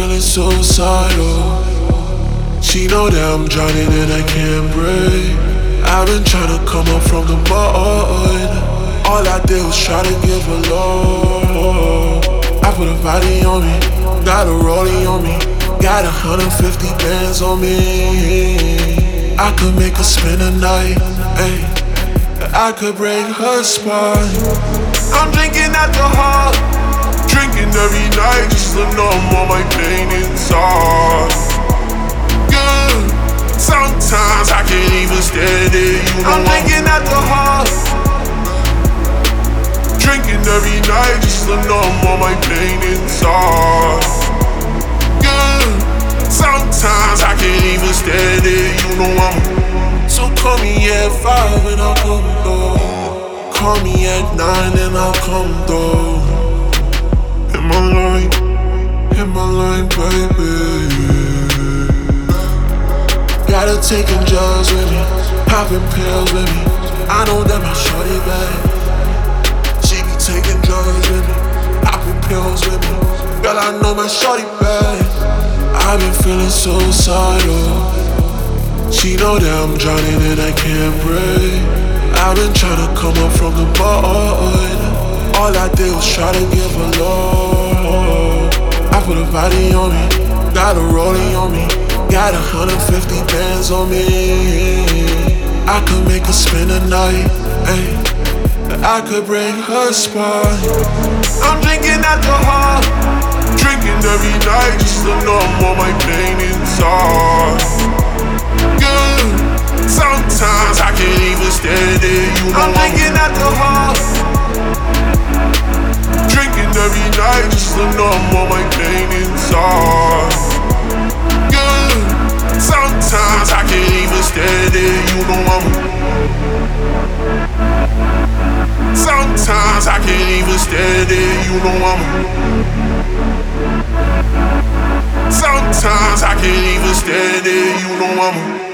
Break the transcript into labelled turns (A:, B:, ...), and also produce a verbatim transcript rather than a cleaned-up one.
A: feeling suicidal. She know that I'm drowning and I can't breathe. I've been trying to come up from the mud. All I did was try to give her love. I put a body on me, got a rollie on me, got a hundred fifty bands on me. I could make her spend a night, ayy. I could break her spine. I'm drinking at the heart, drinking every night just to numb all my pain inside. Yeah, sometimes I can't even stand it. You know I'm drinking at the heart, drinking every night just to numb all my pain inside. Yeah, sometimes I can't even stand it. You know I'm. So call me at five and I'll come through. Call me at nine and I'll come through. Hit my line, hit my line, baby. Gotta taking drugs with me, popping pills with me. I know that my shorty bad. She be taking drugs with me, popping pills with me. Girl, I know my shorty bad. I've been feeling suicidal. She know that I'm drowning and I can't breathe. I've been trying to come up from the mud. All I did was try to give her love. I put a body on me, got a rollie on me, got a hundred fifty bands on me. I could make her spend a night, ayy. I could break her spine. I'm drinking at the heart, drinking every night just to numb all my pain inside. Yeah, sometimes I can't even stand it. You know I'm drinking at the heart, drinking every night just to numb all my pain inside. Yeah, sometimes I can't even stand it. You know I'm. Sometimes I can't even stand it. You know I'm. Sometimes I can't even stand it. You know I'm.